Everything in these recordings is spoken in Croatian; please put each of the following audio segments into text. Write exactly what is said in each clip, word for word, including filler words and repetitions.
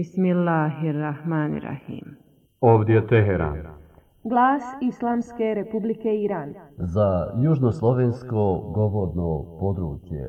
Bismillahirrahmanirrahim. Ovdje je Teheran. Glas Islamske Republike Iran. Za južnoslovensko govorno područje.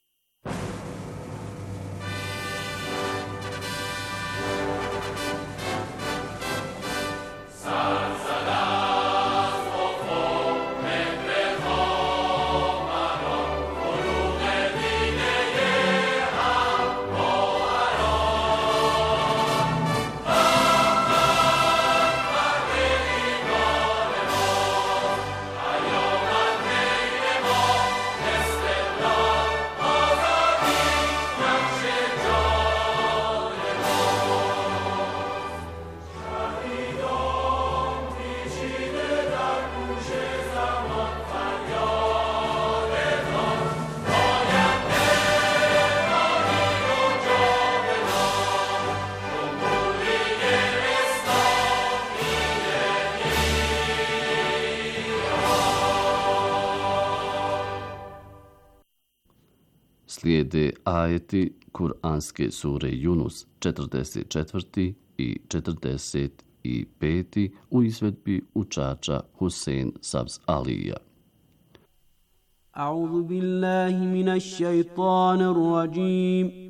Slijede ajeti Kur'anske sure Yunus četrdeset četvrti i četrdeset peti u izvedbi učača Husein Savs Alija. A'udhu billahi minash shaitanir rajim.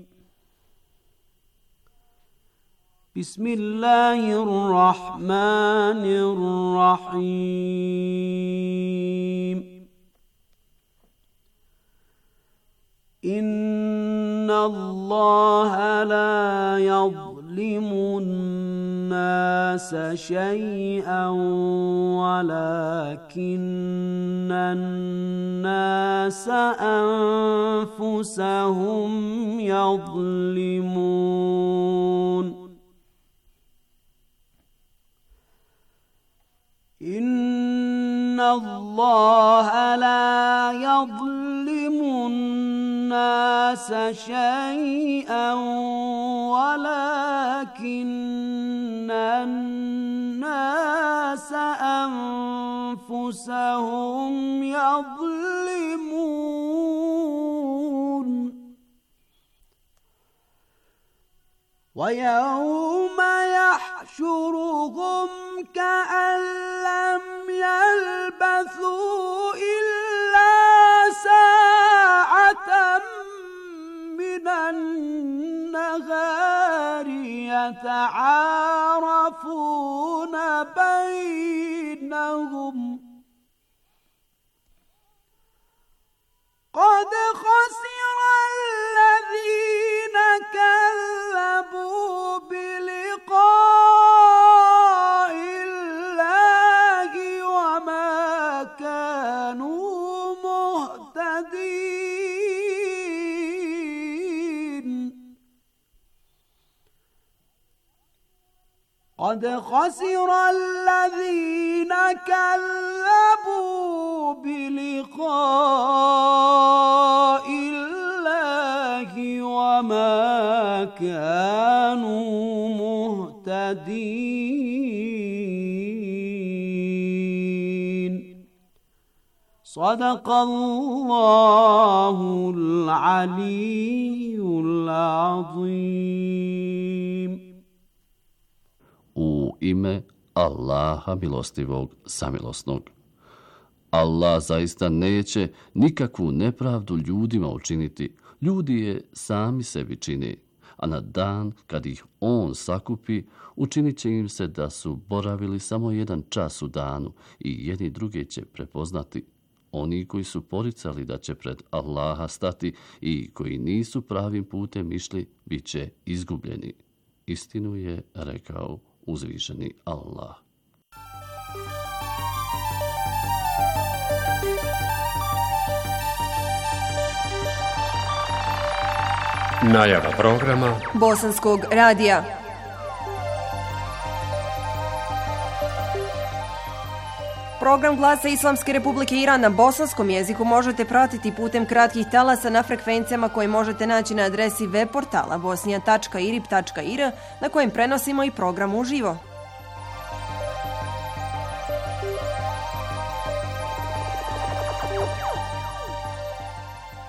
Bismillahirrahmanirrahim. إن الله لا يظلم الناس شيئا ولكن الناس أنفسهم يظلمون إن الله لا يظلم الناس شيئا ولكن الناس أنفسهم يظلمون ويوم يحشرهم كأن لم يلبثوا إلا ساعة من النهار يتعارفون بينهم قد خسر الذين كذبوا بلقاء الله وما كانوا مهتدين قد خسر الذين كذبوا بلقاء الله وما كانوا مهتدين صدق الله العلي العظيم. U ime Allaha milostivog samilosnog. Allah zaista neće nikakvu nepravdu ljudima učiniti. Ljudi je sami sebi čine, a na dan kad ih on sakupi, učinit će im se da su boravili samo jedan čas u danu i jedni druge će prepoznati. Oni koji su poricali da će pred Allaha stati i koji nisu pravim putem išli, bit će izgubljeni. Istinu je rekao uzvišeni Allah. Najava programa Bosanskog radija. Program Glasa Islamske Republike Iran na bosanskom jeziku možete pratiti putem kratkih talasa na frekvencijama koje možete naći na adresi web portala bosnija tačka irib tačka ir na kojem prenosimo i program uživo.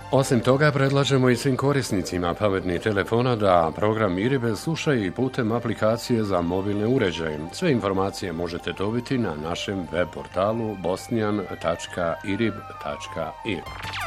Osim toga, predlažemo i svim korisnicima pametnih telefona da program IRIB slušaju i putem aplikacije za mobilne uređaje. Sve informacije možete dobiti na našem web portalu bosnijan tačka irib tačka ir.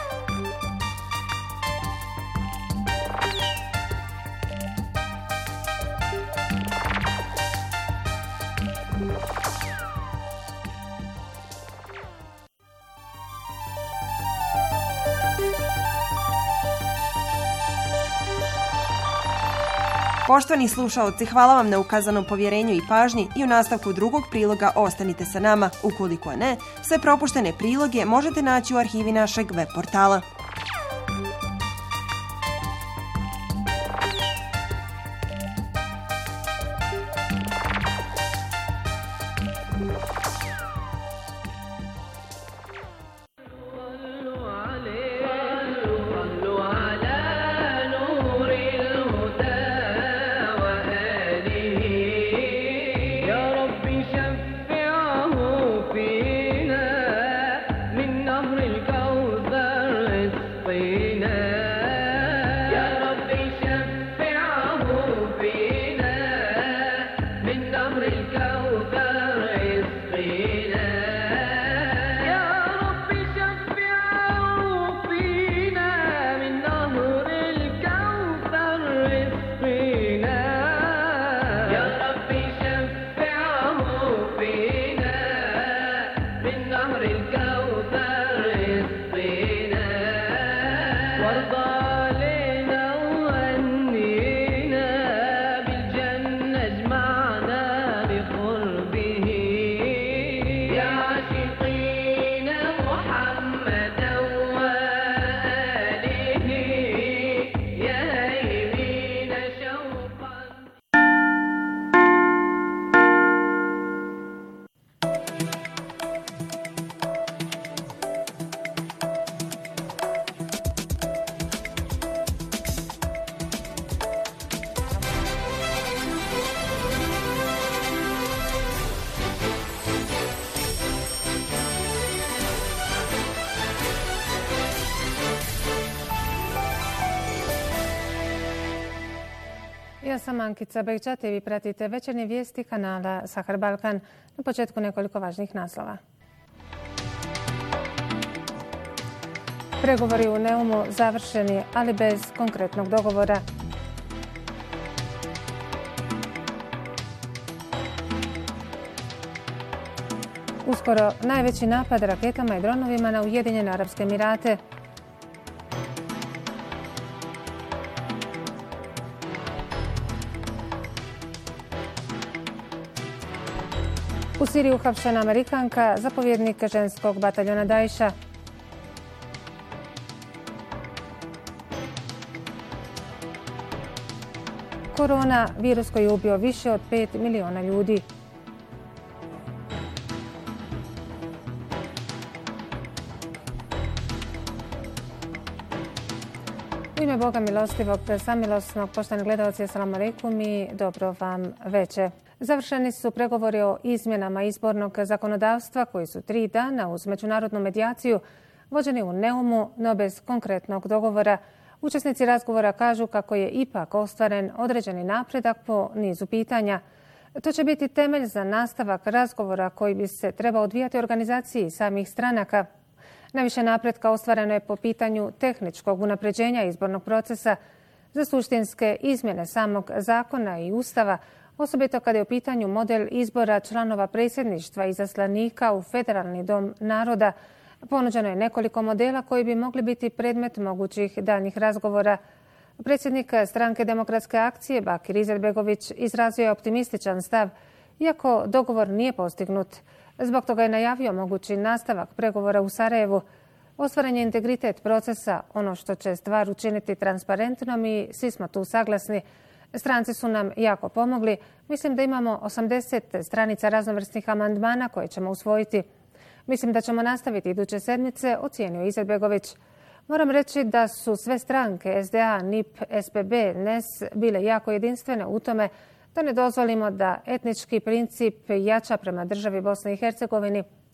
Poštovani slušaoci, hvala vam na ukazanom povjerenju i pažnji i u nastavku drugog priloga ostanite sa nama. Ukoliko ne, sve propuštene priloge možete naći u arhivi našeg web portala. Ja sam Ankica Begčat i vi pratite večernje vijesti kanala Sahar Balkan. Na početku nekoliko važnih naslova. Pregovori u Neumu završeni, ali bez konkretnog dogovora. Uskoro najveći napad raketama i dronovima na Ujedinjene Arapske Emirate. U Siriji uhapšena Amerikanka, zapovjednik ženskog bataljona Daesha. Korona, virus koji je ubio više od pet miliona ljudi. U ime Boga milostivog, samilosnog, poštovani gledalci, assalamu alaikum i dobro vam veče. Završeni su pregovori o izmjenama izbornog zakonodavstva koji su tri dana uz međunarodnu medijaciju vođeni u Neumu, no bez konkretnog dogovora. Učesnici razgovora kažu kako je ipak ostvaren određeni napredak po nizu pitanja. To će biti temelj za nastavak razgovora koji bi se trebao odvijati u organizaciji samih stranaka. Najviše napretka ostvareno je po pitanju tehničkog unapređenja izbornog procesa za suštinske izmjene samog zakona i ustava, osobito kada je u pitanju model izbora članova predsjedništva i izaslanika u Federalni dom naroda. Ponuđeno je nekoliko modela koji bi mogli biti predmet mogućih daljnjih razgovora. Predsjednik stranke Demokratske akcije Bakir Izetbegović izrazio je optimističan stav, iako dogovor nije postignut. Zbog toga je najavio mogući nastavak pregovora u Sarajevu. Ostvaren je integritet procesa, ono što će stvar učiniti transparentnom i svi smo tu saglasni. Stranci su nam jako pomogli. Mislim da imamo osamdeset stranica raznovrsnih amandmana koje ćemo usvojiti. Mislim da ćemo nastaviti iduće sedmice, ocijenio Izetbegović. Moram reći da su sve stranke S D A, N I P, S P B, N E S bile jako jedinstvene u tome da ne dozvolimo da etnički princip jača prema državi Bosne i Hercegovini.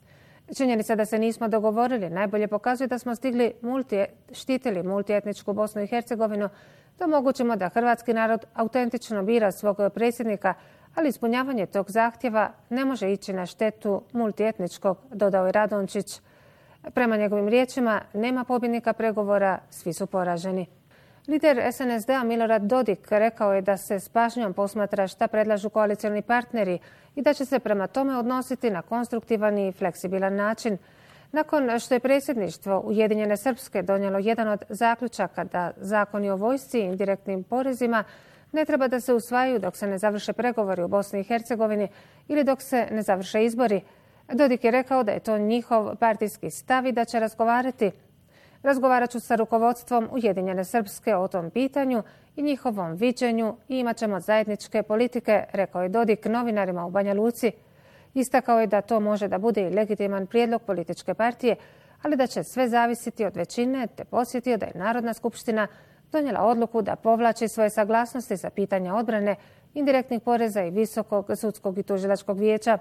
Činjenica da se nismo dogovorili najbolje pokazuje da smo stigli multi, štitili multietničku Bosnu i Hercegovinu, da omogućimo da hrvatski narod autentično bira svog predsjednika, ali ispunjavanje tog zahtjeva ne može ići na štetu multietničkog, dodao je Radončić. Prema njegovim riječima, nema pobjednika pregovora, svi su poraženi. Lider es en es de a Milorad Dodik rekao je da se s pažnjom posmatra šta predlažu koalicioni partneri i da će se prema tome odnositi na konstruktivan i fleksibilan način. Nakon što je predsjedništvo Ujedinjene Srpske donijelo jedan od zaključaka da zakoni o vojsci i indirektnim porezima ne treba da se usvajaju dok se ne završe pregovori u Bosni i Hercegovini ili dok se ne završe izbori, Dodik je rekao da je to njihov partijski stav i da će razgovarati. Razgovarat ću sa rukovodstvom Ujedinjene Srpske o tom pitanju i njihovom viđenju i imat ćemo zajedničke politike, rekao je Dodik novinarima u Banja Luci. Istakao je da to može da bude i legitiman prijedlog političke partije, ali da će sve zavisiti od većine, te podsjetio da je Narodna skupština donijela odluku da povlači svoje saglasnosti za pitanja odbrane, indirektnih poreza i Visokog sudskog i tužilačkog vijeća.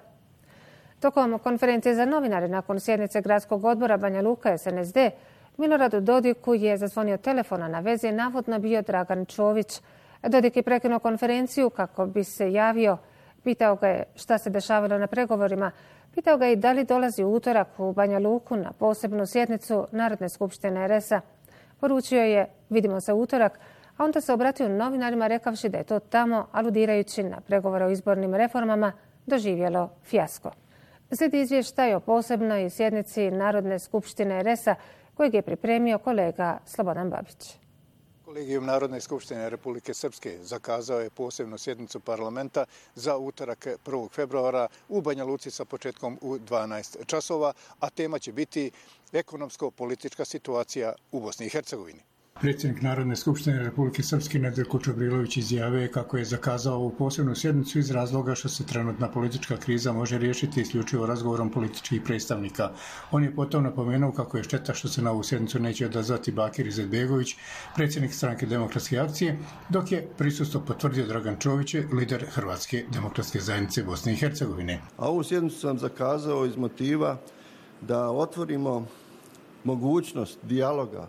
Tokom konferencije za novinare nakon sjednice Gradskog odbora Banja Luka es en es de, Miloradu Dodiku je zazvonio telefona na vezi, navodno bio Dragan Čović. Dodik je prekinuo konferenciju kako bi se javio. Pitao ga je šta se dešavalo na pregovorima. Pitao ga je da li dolazi u utorak u Banja Luku na posebnu sjednicu Narodne skupštine er es a. Poručio je vidimo se u utorak, a onda se obratio novinarima rekavši da je to tamo, aludirajući na pregovore o izbornim reformama, doživjelo fijasko. Slijedi izvještaj o posebnoj sjednici Narodne skupštine er es a kojeg je pripremio kolega Slobodan Babić. Kolegijum Narodne skupštine Republike Srpske zakazao je posebnu sjednicu parlamenta za utorak prvog februara u Banja Luci sa početkom u dvanaest časova, a tema će biti ekonomsko-politička situacija u Bosni i Hercegovini. Predsjednik Narodne skupštine Republike Srpske Nedeljko Čobrilović izjavio kako je zakazao ovu posebnu sjednicu iz razloga što se trenutna politička kriza može riješiti isključivo razgovorom političkih predstavnika. On je potom napomenuo kako je šteta što se na ovu sjednicu neće odazvati Bakir Izetbegović, predsjednik stranke Demokratske akcije, dok je prisustvo potvrdio Dragan Čović, lider Hrvatske demokratske zajednice Bosne i Hercegovine. A ovu sjednicu sam zakazao iz motiva da otvorimo mogućnost dijaloga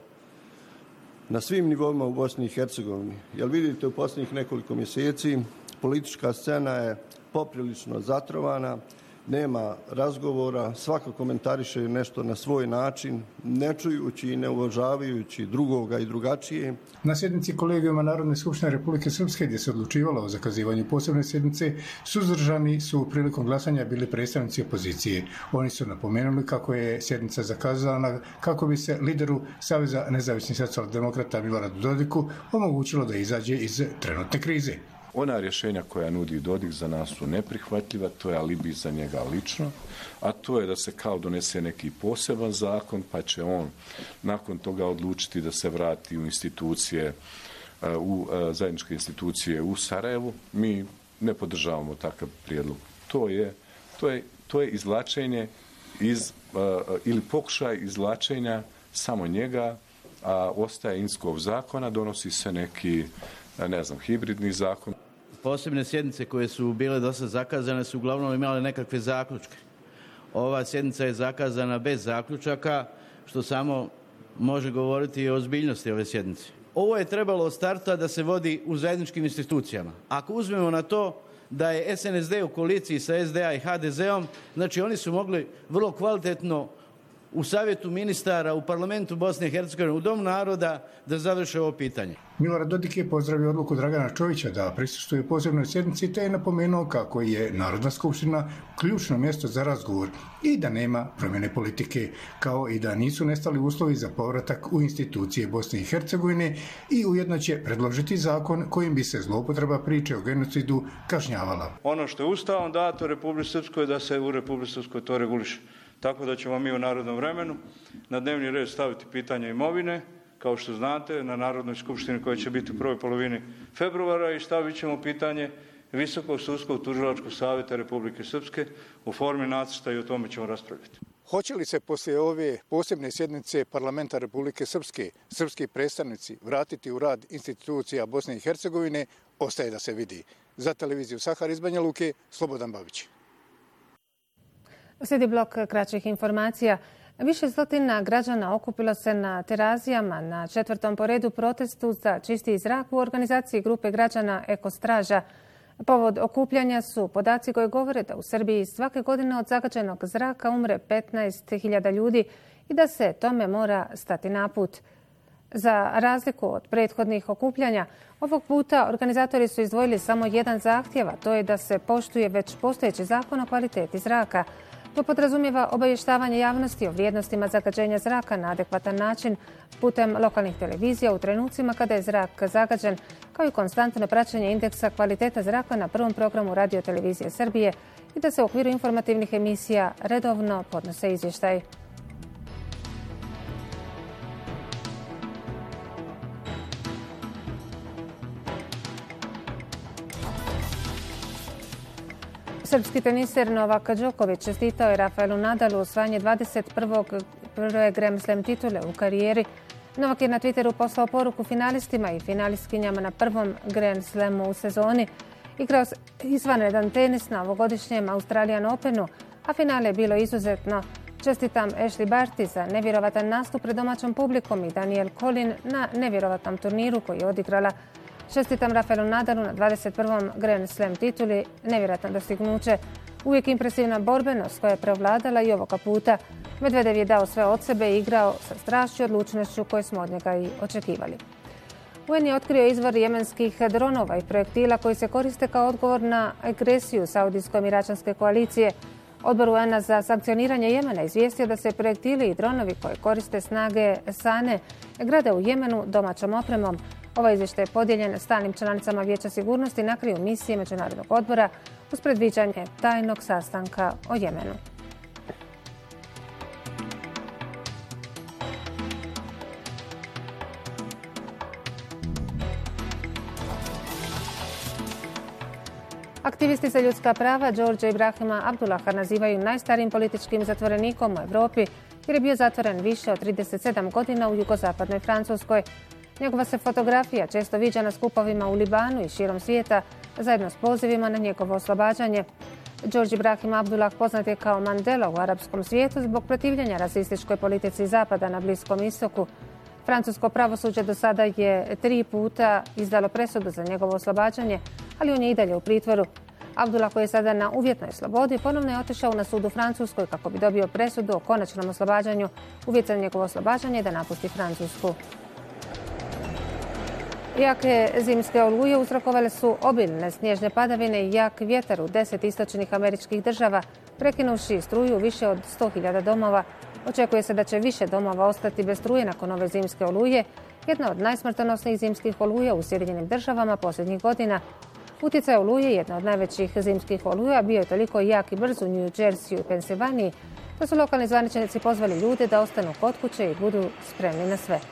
na svim nivoima u Bosni i Hercegovini. Jer vidite, u posljednjih nekoliko mjeseci politička scena je poprilično zatrovana, nema razgovora, svako komentariše nešto na svoj način, ne čujući i ne uvažavajući drugoga i drugačije. Na sjednici Kolegijuma Narodne skupštine Republike Srpske, gdje se odlučivalo o zakazivanju posebne sjednice, suzdržani su prilikom glasanja bili predstavnici opozicije. Oni su napomenuli kako je sjednica zakazana kako bi se lideru Saveza nezavisnih socijaldemokrata Miloradu Dodiku omogućilo da izađe iz trenutne krize. Ona rješenja koja nudi Dodik za nas su neprihvatljiva, to je alibi za njega lično, a to je da se kao donese neki poseban zakon, pa će on nakon toga odlučiti da se vrati u institucije, u zajedničke institucije u Sarajevu. Mi ne podržavamo takav prijedlog. To je, to je, to je izvlačenje iz, ili pokušaj izvlačenja samo njega, a ostaje Inskov zakona, donosi se neki, ne znam, hibridni zakon. Posebne sjednice koje su bile dosta zakazane su uglavnom imale nekakve zaključke. Ova sjednica je zakazana bez zaključaka, što samo može govoriti o ozbiljnosti ove sjednice. Ovo je trebalo od starta da se vodi u zajedničkim institucijama. Ako uzmemo na to da je es en es de u koaliciji sa es de a i ha de zeom, znači oni su mogli vrlo kvalitetno u savjetu ministara, u parlamentu Bosne i Hercegovine, u Domu naroda da završe ovo pitanje. Milorad Dodik je pozdravio odluku Dragana Čovića da prisustvuje posebnoj sjednici te je napomenuo kako je Narodna skupština ključno mjesto za razgovor i da nema promjene politike, kao i da nisu nestali uslovi za povratak u institucije Bosne i Hercegovine i ujedno će predložiti zakon kojim bi se zloupotreba priče o genocidu kažnjavala. Ono što je Ustavom dato Republici Srpskoj da se u Republici Srpskoj to reguliše. Tako da ćemo mi u narodnom vremenu na dnevni red staviti pitanje imovine, kao što znate, na Narodnoj skupštini koja će biti u prvoj polovini februara i stavit ćemo pitanje Visokog sudskog tužilačkog savjeta Republike Srpske u formi nacrta i o tome ćemo raspravljati. Hoće li se poslije ove posebne sjednice parlamenta Republike Srpske srpski predstavnici vratiti u rad institucija Bosne i Hercegovine, ostaje da se vidi. Za televiziju Sahar iz Banja Luke, Slobodan Babić. Slijedi blok kraćih informacija. Više stotina građana okupilo se na Terazijama na četvrtom po redu protestu za čistiji zrak u organizaciji grupe građana Ekostraža. Povod okupljanja su podaci koji govore da u Srbiji svake godine od zagađenog zraka umre petnaest hiljada ljudi i da se tome mora stati na put. Za razliku od prethodnih okupljanja, ovog puta organizatori su izdvojili samo jedan zahtjev, a to je da se poštuje već postojeći zakon o kvaliteti zraka. To podrazumijeva obavještavanje javnosti o vrijednostima zagađenja zraka na adekvatan način putem lokalnih televizija u trenucima kada je zrak zagađen, kao i konstantno praćenje indeksa kvaliteta zraka na prvom programu Radio-televizije Srbije i da se u okviru informativnih emisija redovno podnose izvještaj. Srpski teniser Novak Đoković čestitao je Rafaelu Nadalu osvajanje dvadeset prve Grand Slam titule u karijeri. Novak je na Twitteru poslao poruku finalistima i finalistkinjama na prvom Grand Slamu u sezoni. Igrao se izvanredan tenis na ovogodišnjem Australian Openu, a finale je bilo izuzetno. Čestitam Ashley Barty za nevjerovatan nastup pred domaćom publikom i Danielle Collin na nevjerovatnom turniru koji je odigrala. Čestitam Rafaelu Nadalu na dvadeset prvom Grand Slam tituli, nevjerojatno dostignuće. Uvijek impresivna borbenost koja je prevladala i ovoga puta. Medvedev je dao sve od sebe i igrao sa strašću i odlučnošću koje smo od njega i očekivali. U en je otkrio izvor jemenskih dronova i projektila koji se koriste kao odgovor na agresiju Saudijsko-Emiračanske koalicije. Odbor u en-a za sankcioniranje Jemena izvijestio da se projektili i dronovi koje koriste snage Sane grade u Jemenu domaćom opremom. Ovaj izvještaj je podijeljen stalnim članicama Vijeća sigurnosti na kraju misije Međunarodnog odbora uz predviđanje tajnog sastanka o Jemenu. Aktivisti za ljudska prava Đorđa Ibrahima Abdullaha nazivaju najstarijim političkim zatvorenikom u Evropi jer je bio zatvoren više od trideset sedam godina u jugozapadnoj Francuskoj. Njegova se fotografija često viđa na skupovima u Libanu i širom svijeta, zajedno s pozivima na njegovo oslobađanje. Đorđe Ibrahim Abdullah poznat je kao Mandela u arapskom svijetu zbog protivljenja rasističkoj politici Zapada na Bliskom istoku. Francusko pravosuđe do sada je tri puta izdalo presudu za njegovo oslobađanje, ali on je i dalje u pritvoru. Abdullah, koji je sada na uvjetnoj slobodi, ponovno je otišao na sud u Francuskoj kako bi dobio presudu o konačnom oslobađanju. Uvjet za njegovo oslobađanje je da napusti Francusku. Jake zimske oluje uzrokovale su obilne snježne padavine i jak vjetar u deset istočnih američkih država, prekinuši struju više od sto hiljada domova. Očekuje se da će više domova ostati bez struje nakon ove zimske oluje, jedna od najsmrtonosnijih zimskih oluja u Sjedinjenim državama posljednjih godina. Utjecaj oluje, jedna od najvećih zimskih oluja, bio je toliko jak i brz u New Jerseyu i Pensilvaniji, da su lokalni zvaničnici pozvali ljude da ostanu kod kuće i budu spremni na sve.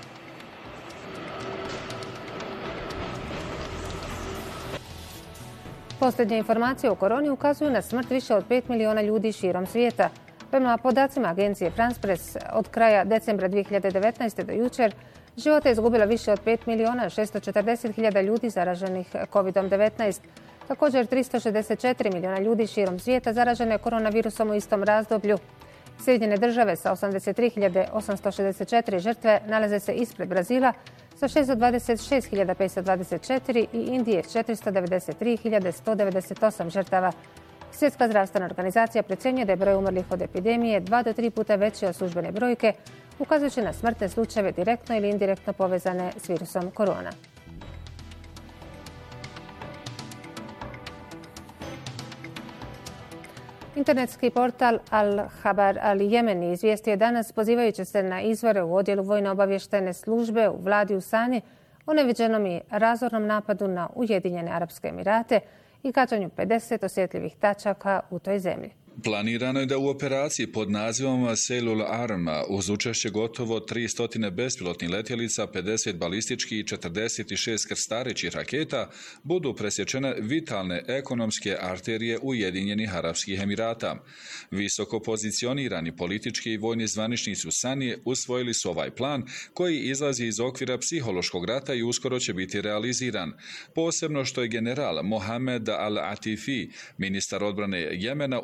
Posljednje informacije o koroni ukazuju na smrt više od pet miliona ljudi širom svijeta. Prema podacima agencije France Press, od kraja decembra dvije hiljade devetnaeste do jučer, života je izgubilo više od pet miliona šesto četrdeset hiljada ljudi zaraženih kovid devetnaest. Također tristo šezdeset četiri miliona ljudi širom svijeta zaraženo je koronavirusom u istom razdoblju. Sjedinjene države sa osamdeset tri hiljade osamsto šezdeset četiri žrtve nalaze se ispred Brazila sa šesto dvadeset šest hiljada petsto dvadeset četiri i Indije s četiristo devedeset tri hiljade sto devedeset osam žrtava. Svjetska zdravstvena organizacija procjenjuje da je broj umrlih od epidemije dva do tri puta veći od službene brojke, ukazujući na smrtne slučajeve direktno ili indirektno povezane s virusom korona. Internetski portal Al-Habar Al-Jemeni izvijestio je danas, pozivajući se na izvore u odjelu vojno-obavještene službe u vladi u Sani, o neviđenom i razornom napadu na Ujedinjene Arapske Emirate i gađanju pedeset osjetljivih tačaka u toj zemlji. Planirano je da u operaciji pod nazivom Selul Arma uz učešće gotovo tristo bespilotnih letjelica, pedeset balističkih i četrdeset šest krstarećih raketa budu presječene vitalne ekonomske arterije Ujedinjenih Arapskih Emirata. Visoko pozicionirani politički i vojni zvaničnici u Sanije usvojili su ovaj plan koji izlazi iz okvira psihološkog rata i uskoro će biti realiziran. Posebno što je general Mohamed Al-Atifi, ministar odbrane Jemena, u prošloj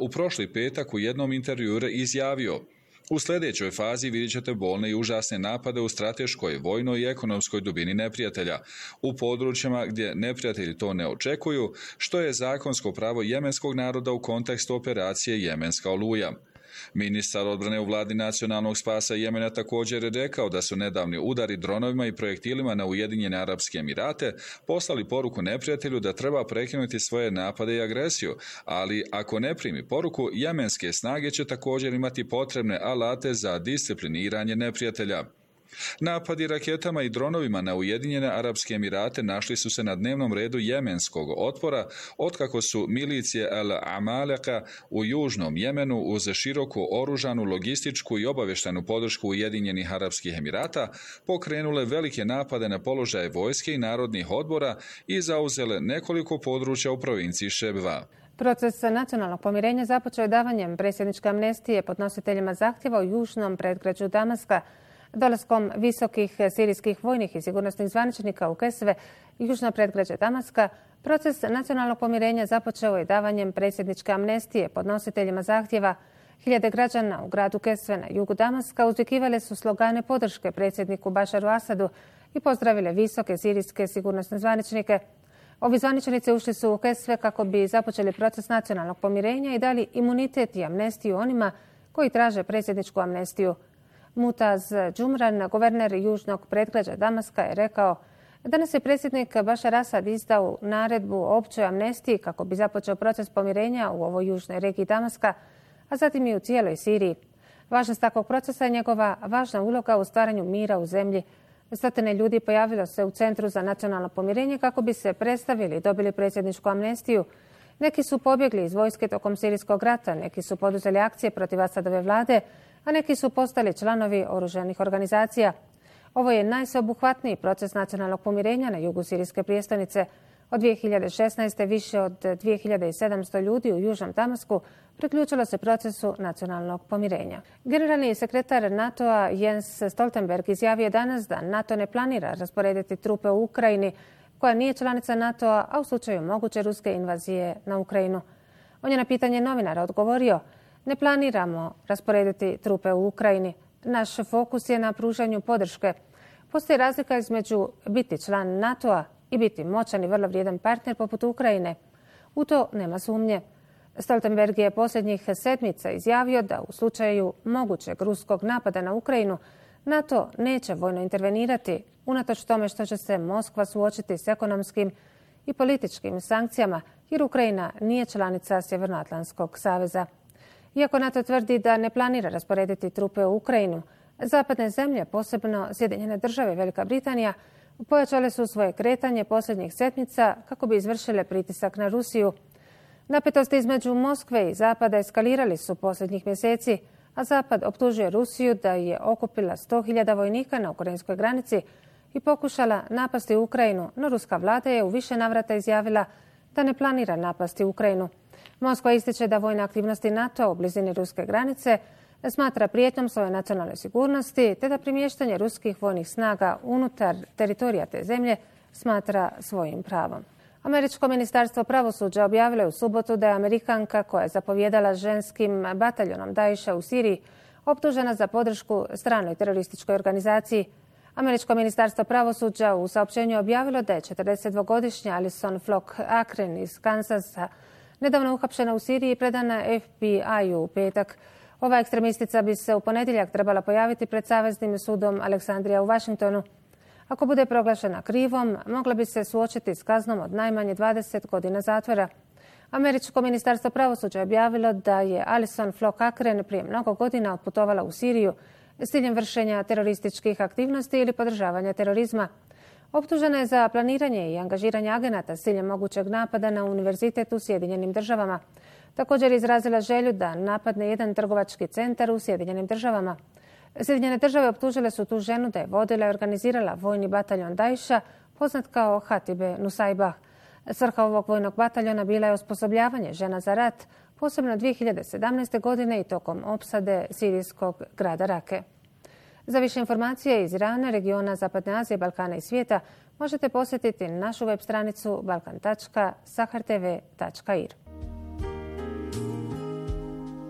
prošli petak u jednom intervjuu izjavio: u sljedećoj fazi vidjet ćete bolne i užasne napade u strateškoj, vojnoj i ekonomskoj dubini neprijatelja, u područjima gdje neprijatelji to ne očekuju, što je zakonsko pravo jemenskog naroda u kontekstu operacije Jemenska oluja. Ministar odbrane u vladi nacionalnog spasa Jemena također je rekao da su nedavni udari dronovima i projektilima na Ujedinjene Arapske Emirate poslali poruku neprijatelju da treba prekinuti svoje napade i agresiju, ali ako ne primi poruku, jemenske snage će također imati potrebne alate za discipliniranje neprijatelja. Napadi raketama i dronovima na Ujedinjene Arapske Emirate našli su se na dnevnom redu jemenskog otpora otkako su milicije Al-Amaleka u južnom Jemenu uz široku oružanu, logističku i obavještajnu podršku Ujedinjenih Arapskih Emirata pokrenule velike napade na položaje vojske i narodnih odbora i zauzele nekoliko područja u provinciji Šebva. Proces nacionalnog pomirenja započeo je davanjem predsjedničke amnestije podnositeljima zahtjeva u južnom predgrađu Damaska. Dolaskom visokih sirijskih vojnih i sigurnosnih zvaničnika u Kesve, južno predgrađe Damaska, proces nacionalnog pomirenja započeo je davanjem predsjedničke amnestije podnositeljima zahtjeva. Hiljade građana u gradu Kesve na jugu Damaska uzvikivale su slogane podrške predsjedniku Bašaru Asadu i pozdravile visoke sirijske sigurnosne zvaničnike. Ovi zvaničnici ušli su u Kesve kako bi započeli proces nacionalnog pomirenja i dali imunitet i amnestiju onima koji traže predsjedničku amnestiju. Mutaz Džumran, guverner južnog predgrađa Damaska, je rekao: danas je predsjednik Bašar Asad izdao naredbu o općoj amnestiji kako bi započeo proces pomirenja u ovoj južnoj regiji Damaska, a zatim i u cijeloj Siriji. Važnost takvog procesa je njegova važna uloga u stvaranju mira u zemlji. Stotine ljudi pojavilo se u Centru za nacionalno pomirenje kako bi se predstavili i dobili predsjedničku amnestiju. Neki su pobjegli iz vojske tokom sirijskog rata, neki su poduzeli akcije protiv Asadove vlade, a neki su postali članovi oružanih organizacija. Ovo je najsveobuhvatniji proces nacionalnog pomirenja na jugu sirijske prijestolnice. Od dvije hiljade šesnaeste. više od dvije hiljade sedamsto ljudi u južnom Damasku priključilo se procesu nacionalnog pomirenja. Generalni sekretar NATO-a Jens Stoltenberg izjavio danas da NATO ne planira rasporediti trupe u Ukrajini, koja nije članica NATO-a, a u slučaju moguće ruske invazije na Ukrajinu. On je na pitanje novinara odgovorio: ne planiramo rasporediti trupe u Ukrajini. Naš fokus je na pružanju podrške. Postoji razlika između biti član NATO-a i biti moćan i vrlo vrijedan partner poput Ukrajine. U to nema sumnje. Stoltenberg je posljednjih sedmica izjavio da u slučaju mogućeg ruskog napada na Ukrajinu NATO neće vojno intervenirati, unatoč tome što će se Moskva suočiti s ekonomskim i političkim sankcijama, jer Ukrajina nije članica Sjevernoatlantskog saveza. Iako NATO tvrdi da ne planira rasporediti trupe u Ukrajinu, zapadne zemlje, posebno Sjedinjene države i Velika Britanija, pojačale su svoje kretanje posljednjih sedmica kako bi izvršile pritisak na Rusiju. Napetosti između Moskve i Zapada eskalirali su posljednjih mjeseci, a Zapad optužuje Rusiju da je okupila sto hiljada vojnika na ukrajinskoj granici i pokušala napasti Ukrajinu, no ruska vlada je u više navrata izjavila da ne planira napasti Ukrajinu. Moskva ističe da vojne aktivnosti NATO u blizini ruske granice smatra prijetnjom svoje nacionalne sigurnosti, te da premještanje ruskih vojnih snaga unutar teritorija te zemlje smatra svojim pravom. Američko ministarstvo pravosuđa objavilo je u subotu da je Amerikanka koja je zapovjedala ženskim bataljonom Daesha u Siriji optužena za podršku stranoj terorističkoj organizaciji. Američko ministarstvo pravosuđa u saopćenju objavilo da je četrdesetdvogodišnja Alison Flock Akren iz Kansasa nedavno uhapšena u Siriji i predana F B I-u u petak. Ova ekstremistica bi se u ponedjeljak trebala pojaviti pred Saveznim sudom Aleksandrija u Washingtonu. Ako bude proglašena krivom, mogla bi se suočiti s kaznom od najmanje dvadeset godina zatvora. Američko ministarstvo pravosuđa je objavilo da je Alison Flock Akren prije mnogo godina otputovala u Siriju s ciljem vršenja terorističkih aktivnosti ili podržavanja terorizma. Optužena je za planiranje i angažiranje agenata s ciljem mogućeg napada na univerzitet u Sjedinjenim državama. Također je izrazila želju da napadne jedan trgovački centar u Sjedinjenim državama. Sjedinjene države optužile su tu ženu da je vodila i organizirala vojni bataljon Daesha, poznat kao Hatibe Nusajbah. Svrha ovog vojnog bataljona bila je osposobljavanje žena za rat, posebno dvije hiljade sedamnaeste. godine i tokom opsade sirijskog grada Rake. Za više informacije iz Irana, regiona Zapadne Azije, Balkana i svijeta možete posjetiti našu web stranicu balkan tačka sahar t v tačka i r.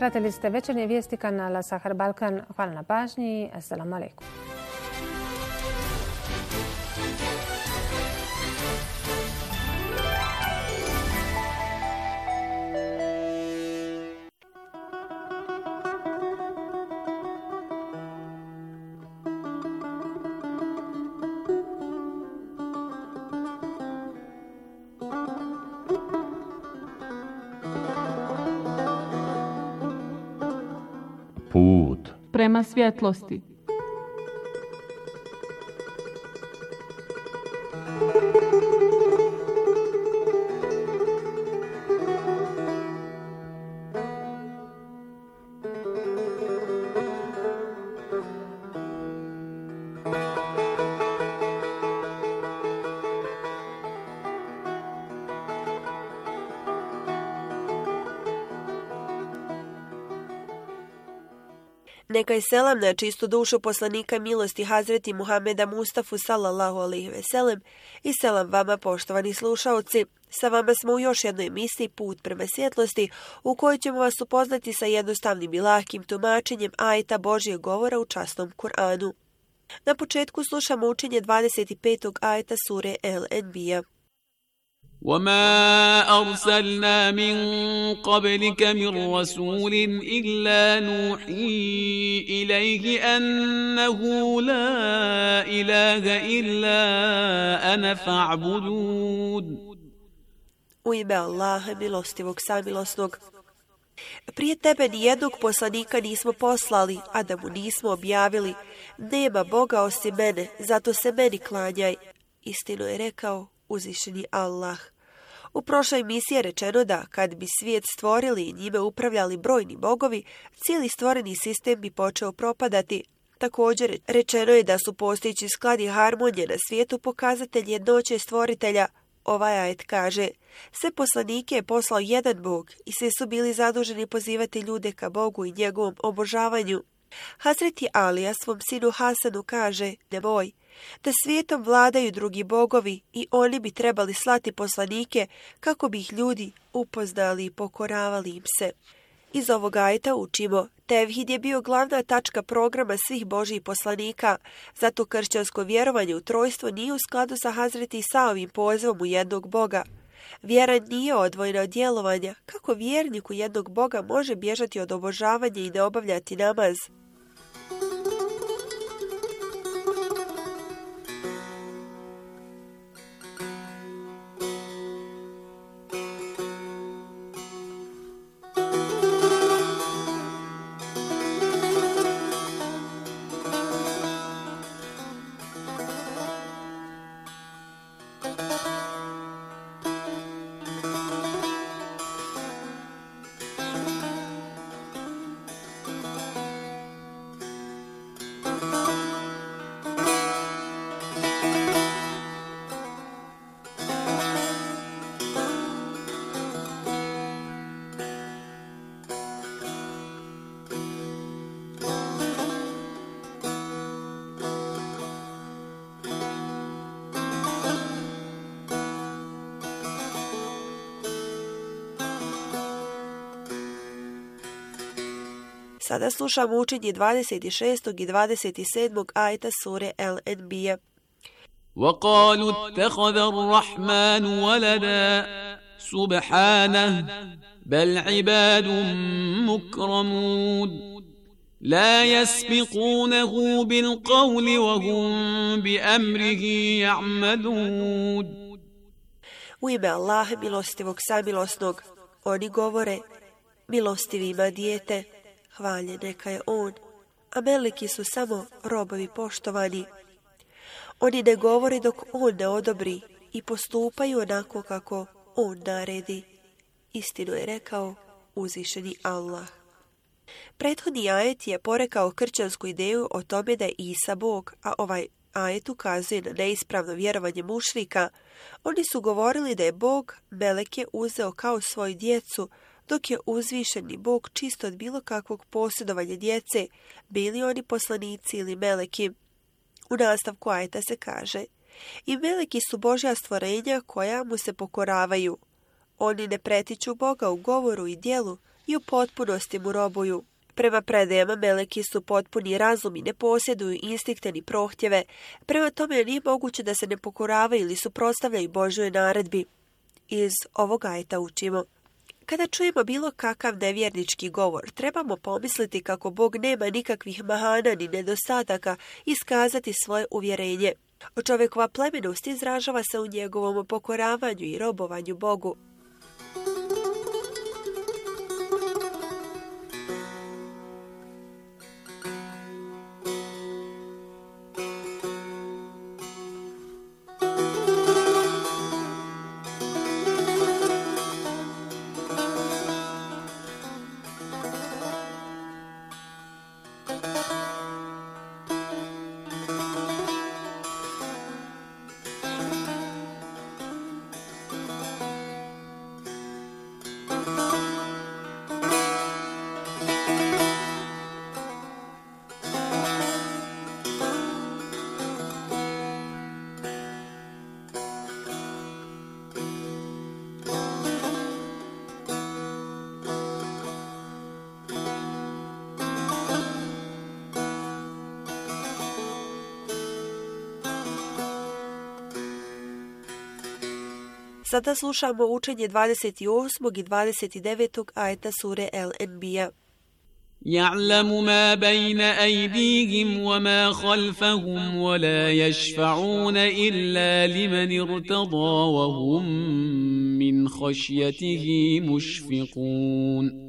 Pratili ste večernje vijesti kanala Sahar Balkan. Hvala na pažnji. Assalamu alaikum. Put prema svjetlosti. Neka je selam na čistu dušu poslanika milosti Hazreti Muhameda Mustafu sallallahu alejhi ve sellem i selam vama poštovani slušaoci. Sa vama smo u još jednoj emisiji Put prema svjetlosti u kojoj ćemo vas upoznati sa jednostavnim i lahkim tumačenjem ajeta Božjeg govora u časnom Kur'anu. Na početku slušamo učenje dvadeset petog ajeta sure El-Enbija. وما أرسلنا من قبلك من رسول إلا نوحي إليه أنه لا إله إلا أنا فاعبدون. U ime Allaha milostivog samilosnog. Prije tebe nijednog poslanika nismo poslali, a da mu nismo objavili: nema Boga osim mene, zato se meni klanjaj. Istinu je rekao uzvišeni Allah. U prošloj emisiji je rečeno da kad bi svijet stvorili i njime upravljali brojni bogovi, cijeli stvoreni sistem bi počeo propadati. Također rečeno je da su postojeći sklad i harmonije na svijetu pokazatelj jednoće stvoritelja. Ovaj ajet kaže: sve poslanike je poslao jedan Bog i svi su bili zaduženi pozivati ljude ka Bogu i njegovom obožavanju. Hazreti Alija svom sinu Hasanu kaže: nemoj, da svijetom vladaju drugi bogovi i oni bi trebali slati poslanike kako bi ih ljudi upoznali i pokoravali im se. Iz ovog ajeta učimo: tevhid je bio glavna tačka programa svih Božjih poslanika, zato kršćansko vjerovanje u trojstvo nije u skladu sa Hazreti Isaovim pozivom u jednog Boga. Vjera nije odvojena od djelovanja. Kako vjernik u jednog Boga može bježati od obožavanja i ne obavljati namaz? Sada slušamo učenje dvadeset šestog i dvadeset sedmog ajeta sure El-Enbija. وقالوا اتخذ الرحمن ولدا سبحانه بل عباد مكرمون لا يسبقونه بالقول وهم بأمره يعملون. U ime Allaha milostivog samilosnog, oni govore: milostivi ima dijete, hvaljen neka je on, a meleki su samo robovi poštovani. Oni ne govore dok on ne odobri i postupaju onako kako on naredi. Istinu je rekao uzvišeni Allah. Prethodni ajet je porekao kršćansku ideju o tome da je Isa Bog, a ovaj ajet ukazuje na neispravno vjerovanje mušrika. Oni su govorili da je Bog meleke uzeo kao svoju djecu, dok je uzvišeni Bog čist od bilo kakvog posjedovanja djece, bili oni poslanici ili meleki. U nastavku ajeta se kaže: i meleki su Božja stvorenja koja mu se pokoravaju. Oni ne pretiču Boga u govoru i djelu, i u potpunosti mu robuju. Prema predajama, meleki su potpuni razum i ne posjeduju instinkte ni prohtjeve, prema tome nije moguće da se ne pokoravaju ili suprotstavljaju Božjoj naredbi. Iz ovog ajeta učimo: kada čujemo bilo kakav nevjernički govor, trebamo pomisliti kako Bog nema nikakvih mahana ni nedostataka i iskazati svoje uvjerenje. Čovjekova plemenost izražava se u njegovom pokoravanju i robovanju Bogu. Sada slušamo učenje dvadeset osmog i dvadeset devetog ajeta sure El-Enbija. يعلم ما بين أيديهم وما خلفهم ولا يشفعون إلا لمن ارتضى وهم من خشيته مشفقون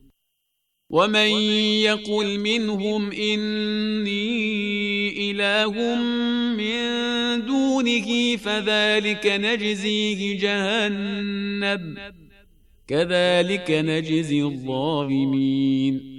ومن يقل منهم إني إله من دونه فذلك نجزيه جهنم كذلك نجزي الظالمين.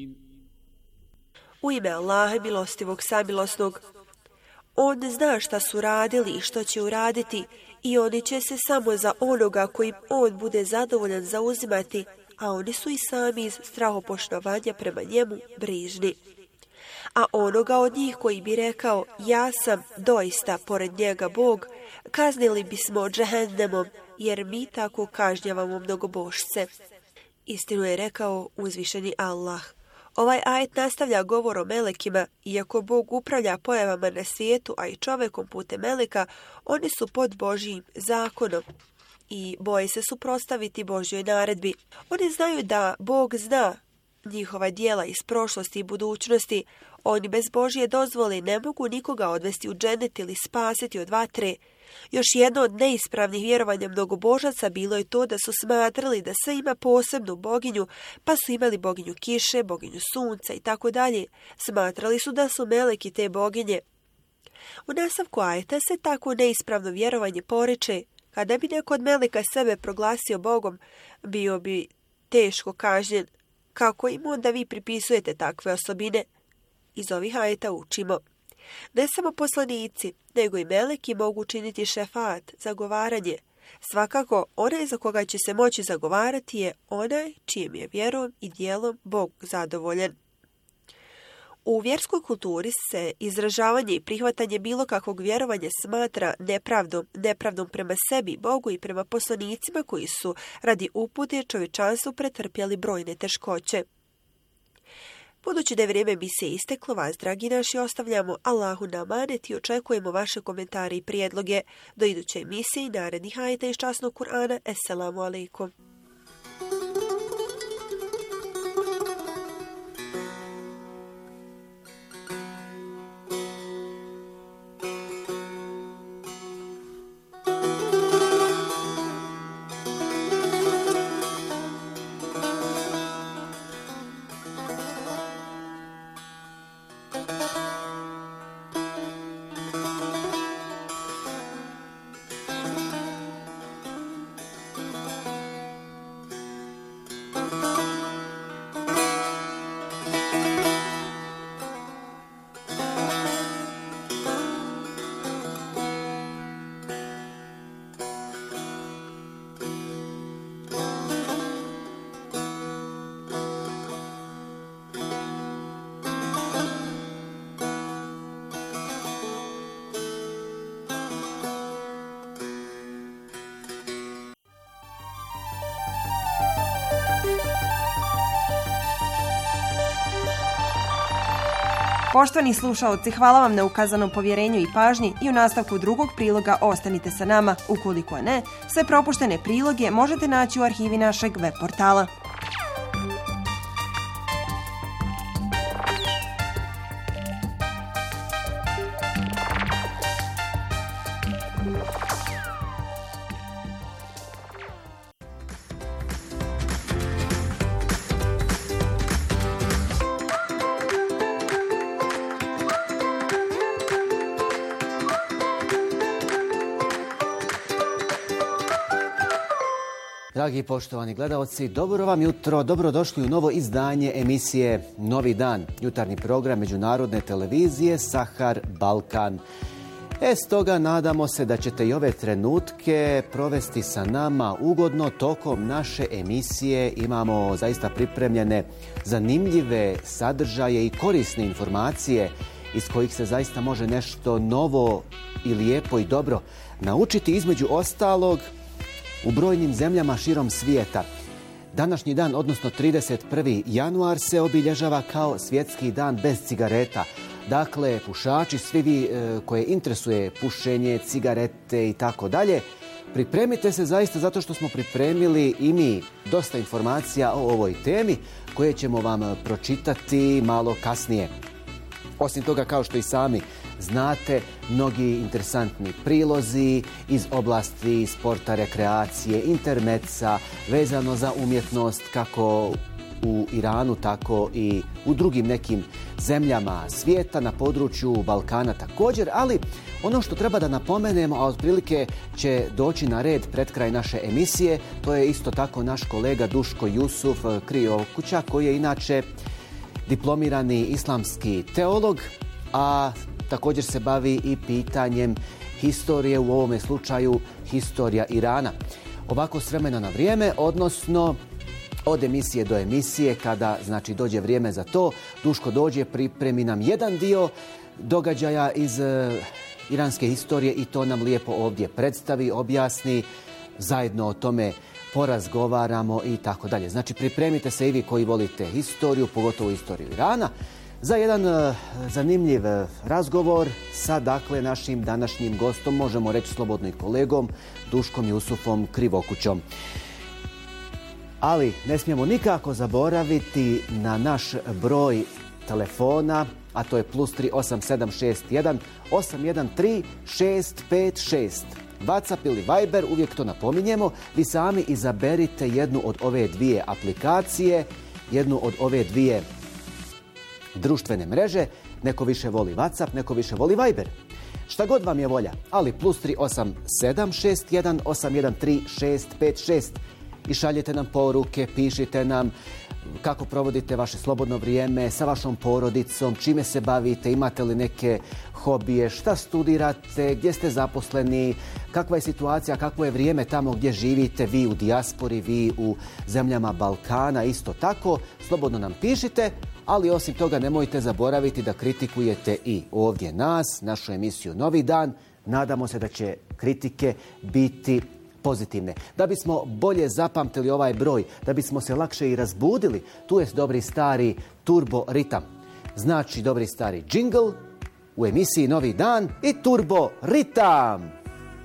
U ime Allaha milostivog samilosnog. On zna šta su radili i što će uraditi i oni će se samo za onoga kojim on bude zadovoljan zauzimati, a oni su i sami iz strahopoštovanja prema njemu brižni. A onoga od njih koji bi rekao ja sam doista pored njega Bog, kaznili bismo džehennemom, jer mi tako kažnjavamo mnogobošce. Istinu je rekao uzvišeni Allah. Ovaj ajet nastavlja govor o melekima, iako Bog upravlja pojavama na svijetu, a i čovekom putem meleka, oni su pod Božjim zakonom i boje se suprotstaviti Božjoj naredbi. Oni znaju da Bog zna njihova djela iz prošlosti i budućnosti. Oni bez Božje dozvole ne mogu nikoga odvesti u dženet ili spasiti od vatre. Još jedno od neispravnih vjerovanja mnogobožaca bilo je to da su smatrali da sve ima posebnu boginju, pa su imali boginju kiše, boginju sunca i tako dalje. Smatrali su da su meleki te boginje. U nastavku ajeta se tako neispravno vjerovanje poriče. Kada bi neko od meleka sebe proglasio Bogom, bio bi teško kažnjen. Kako im onda vi pripisujete takve osobine? Iz ovih ajeta učimo: ne samo poslanici, nego i meleki mogu činiti šefat, zagovaranje. Svakako, onaj za koga će se moći zagovarati je onaj čijem je vjerom i djelom Bog zadovoljan. U vjerskoj kulturi se izražavanje i prihvatanje bilo kakvog vjerovanja smatra nepravdom, nepravdom prema sebi, Bogu i prema poslanicima koji su radi upute čovječanstvu pretrpjeli brojne teškoće. Budući da je vrijeme emisije isteklo, vas, dragi naši, ostavljamo Allahu na amanet i očekujemo vaše komentare i prijedloge. Do iduće emisije i narednih ajeta iz časnog Kur'ana. Esselamu alaikum. Poštovani slušaoci, hvala vam na ukazanom povjerenju i pažnji i u nastavku drugog priloga ostanite sa nama. Ukoliko ne, sve propuštene priloge možete naći u arhivi našeg web portala. Dragi poštovani gledalci, dobro vam jutro, dobrodošli u novo izdanje emisije Novi dan, jutarnji program Međunarodne televizije Sahar Balkan. E, stoga nadamo se da ćete i ove trenutke provesti sa nama ugodno tokom naše emisije. Imamo zaista pripremljene zanimljive sadržaje i korisne informacije iz kojih se zaista može nešto novo i lijepo i dobro naučiti, između ostalog u brojnim zemljama širom svijeta. Današnji dan, odnosno trideset prvi januar, se obilježava kao svjetski dan bez cigareta. Dakle, pušači, svi vi e, koje interesuje pušenje, cigarete i tako dalje, pripremite se zaista zato što smo pripremili i mi dosta informacija o ovoj temi koje ćemo vam pročitati malo kasnije. Osim toga, kao što i sami znate, mnogi interesantni prilozi iz oblasti sporta, rekreacije, intermeca, vezano za umjetnost kako u Iranu, tako i u drugim nekim zemljama svijeta, na području Balkana također, ali ono što treba da napomenemo, a otprilike će doći na red pred kraj naše emisije, to je isto tako naš kolega Duško Jusuf Krivokuća, koji je inače diplomirani islamski teolog, a također se bavi i pitanjem historije, u ovome slučaju historija Irana. Ovako s vremena na vrijeme, odnosno od emisije do emisije, kada znači dođe vrijeme za to, Duško dođe, pripremi nam jedan dio događaja iz uh, iranske historije i to nam lijepo ovdje predstavi, objasni, zajedno o tome porazgovaramo i tako dalje. Znači, pripremite se i vi koji volite historiju, pogotovo istoriju Irana, za jedan uh, zanimljiv uh, razgovor sa, dakle, našim današnjim gostom, možemo reći slobodno i kolegom, Duškom Jusufom Krivokućom. Ali ne smijemo nikako zaboraviti na naš broj telefona, a to je plus tri osam sedam šest jedan osam jedan tri šest pet šest. WhatsApp ili Viber, uvijek to napominjemo, vi sami izaberite jednu od ove dvije aplikacije, jednu od ove dvije društvene mreže. Neko više voli WhatsApp, neko više voli Viber. Šta god vam je volja, ali plus tri osam sedam šest jedan osam jedan tri šest pet šest. I šaljete nam poruke, pišite nam kako provodite vaše slobodno vrijeme sa vašom porodicom, čime se bavite, imate li neke hobije, šta studirate, gdje ste zaposleni, kakva je situacija, kakvo je vrijeme tamo gdje živite, vi u dijaspori, vi u zemljama Balkana, isto tako, slobodno nam pišite, ali osim toga nemojte zaboraviti da kritikujete i ovdje nas, našu emisiju Novi dan. Nadamo se da će kritike biti pozitivne. Da bismo bolje zapamtili ovaj broj, da bismo se lakše i razbudili, tu je dobri stari turbo ritam. Znači dobri stari džingl u emisiji Novi dan i turbo ritam.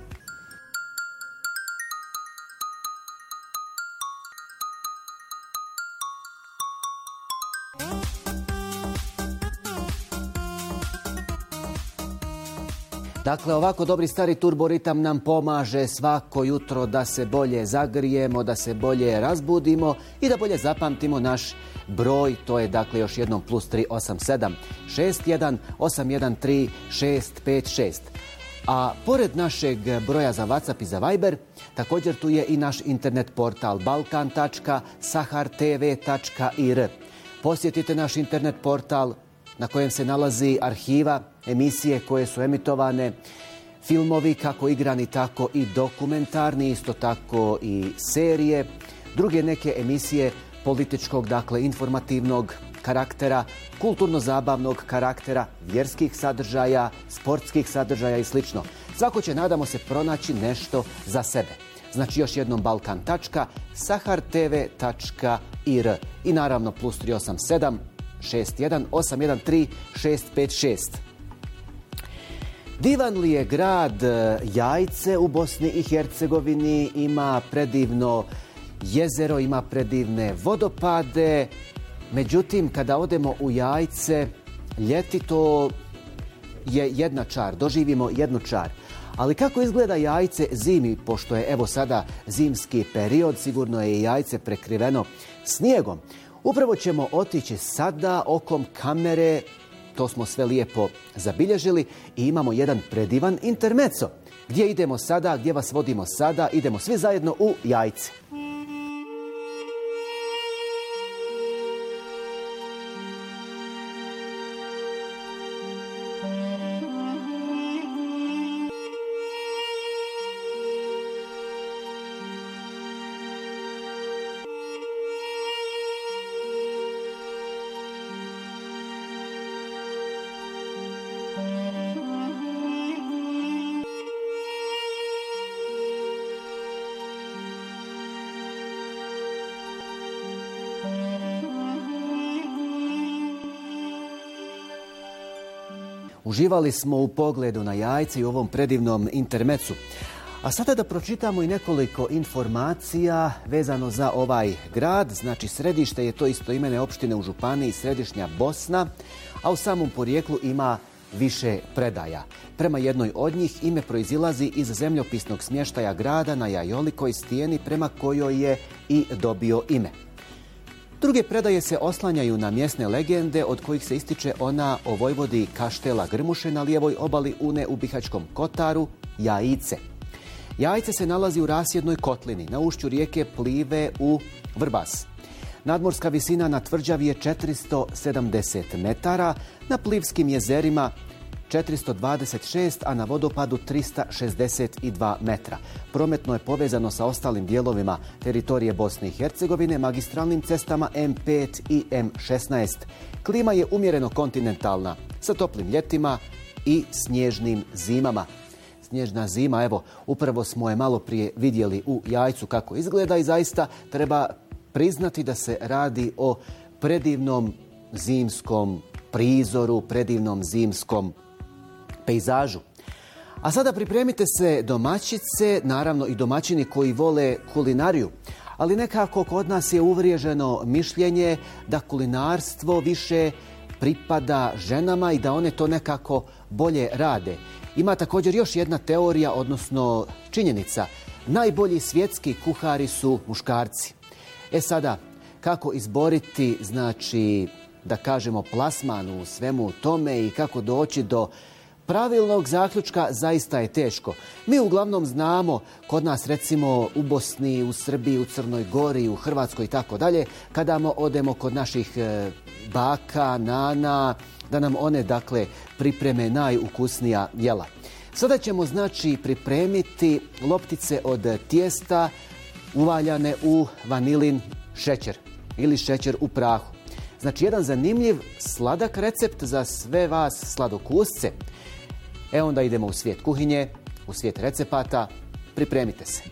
Dakle, ovako dobri stari turboritam nam pomaže svako jutro da se bolje zagrijemo, da se bolje razbudimo i da bolje zapamtimo naš broj. To je dakle još jednom plus tri osam sedam šest jedan osam jedan tri šest pet šest. A pored našeg broja za WhatsApp i za Viber, također tu je i naš internet portal balkan tačka sahar t v tačka i r. Posjetite naš internet portal na kojem se nalazi arhiva emisije koje su emitovane, filmovi kako igrani, tako i dokumentarni, isto tako i serije, druge neke emisije političkog, dakle informativnog karaktera, kulturno-zabavnog karaktera, vjerskih sadržaja, sportskih sadržaja i sl. Svako će, nadamo se, pronaći nešto za sebe. Znači još jednom balkan tačka sahar t v tačka i r i naravno plus tri osam sedam šest jedan osam jedan tri šest pet šest. Divan li je grad Jajce u Bosni i Hercegovini, ima predivno jezero, ima predivne vodopade. Međutim, kada odemo u Jajce ljeti, to je jedna čar, doživimo jednu čar. Ali kako izgleda Jajce zimi, pošto je evo sada zimski period, sigurno je i Jajce prekriveno snijegom. Upravo ćemo otići sada okom kamere, to smo sve lijepo zabilježili i imamo jedan predivan intermezzo. Gdje idemo sada, gdje vas vodimo sada? Idemo svi zajedno u Jajce. Uživali smo u pogledu na Jajce i u ovom predivnom intermecu. A sada da pročitamo i nekoliko informacija vezano za ovaj grad. Znači, središte je to istoimene opštine u županiji Središnja Bosna, a u samom porijeklu ima više predaja. Prema jednoj od njih ime proizilazi iz zemljopisnog smještaja grada na Jajolikoj stijeni, prema kojoj je i dobio ime. Druge predaje se oslanjaju na mjesne legende, od kojih se ističe ona o vojvodi Kaštela Grmuše na lijevoj obali Une u Bihaćkom Kotaru, Jajce. Jajce se nalazi u rasjednoj kotlini, na ušću rijeke Plive u Vrbas. Nadmorska visina na tvrđavi je četiristo sedamdeset metara, na Plivskim jezerima četiristo dvadeset šest, a na vodopadu trista šezdeset dva metra. Prometno je povezano sa ostalim dijelovima teritorije Bosne i Hercegovine, magistralnim cestama em pet i em šesnaest. Klima je umjereno kontinentalna, sa toplim ljetima i snježnim zimama. Snježna zima, evo, upravo smo je malo prije vidjeli u Jajcu kako izgleda i zaista treba priznati da se radi o predivnom zimskom prizoru, predivnom zimskom pejzažu. A sada pripremite se domaćice, naravno i domaćini koji vole kulinariju. Ali nekako kod nas je uvriježeno mišljenje da kulinarstvo više pripada ženama i da one to nekako bolje rade. Ima također još jedna teorija, odnosno činjenica. Najbolji svjetski kuhari su muškarci. E sada, kako izboriti, znači, da kažemo, plasman u svemu tome i kako doći do pravilnog zaključka, zaista je teško. Mi uglavnom znamo, kod nas recimo u Bosni, u Srbiji, u Crnoj Gori, u Hrvatskoj i tako dalje, kada odemo kod naših baka, nana, da nam one, dakle, pripreme najukusnija jela. Sada ćemo, znači, pripremiti loptice od tijesta uvaljane u vanilin šećer ili šećer u prahu. Znači, jedan zanimljiv, sladak recept za sve vas sladokusce. E onda idemo u svijet kuhinje, u svijet recepata. Pripremite se.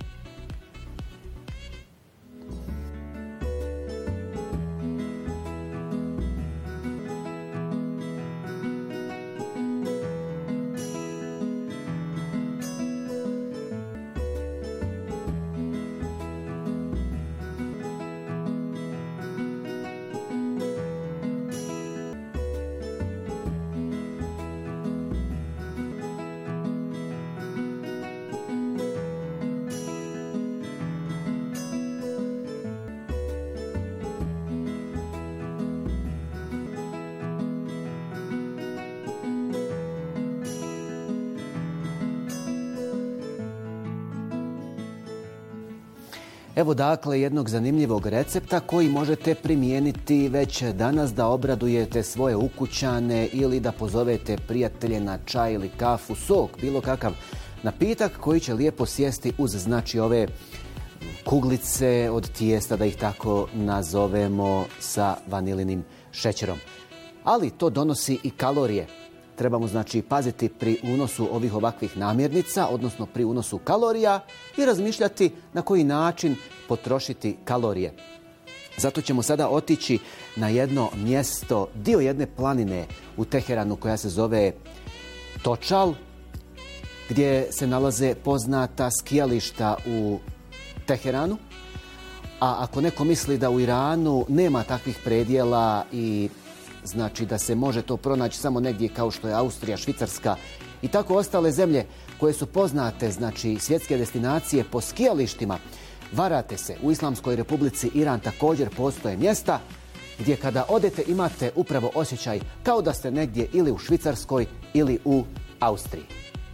Evo dakle jednog zanimljivog recepta koji možete primijeniti već danas da obradujete svoje ukućane ili da pozovete prijatelje na čaj ili kafu, sok, bilo kakav napitak koji će lijepo sjesti uz, znači, ove kuglice od tijesta, da ih tako nazovemo, sa vanilinim šećerom. Ali to donosi i kalorije. Trebamo, znači, paziti pri unosu ovih ovakvih namirnica, odnosno pri unosu kalorija i razmišljati na koji način potrošiti kalorije. Zato ćemo sada otići na jedno mjesto, dio jedne planine u Teheranu koja se zove Točal, gdje se nalaze poznata skijališta u Teheranu. A ako neko misli da u Iranu nema takvih predjela i znači da se može to pronaći samo negdje kao što je Austrija, Švicarska i tako ostale zemlje koje su poznate, znači svjetske destinacije po skijalištima, varate se. U Islamskoj Republici Iran također postoje mjesta gdje kada odete imate upravo osjećaj kao da ste negdje ili u Švicarskoj ili u Austriji.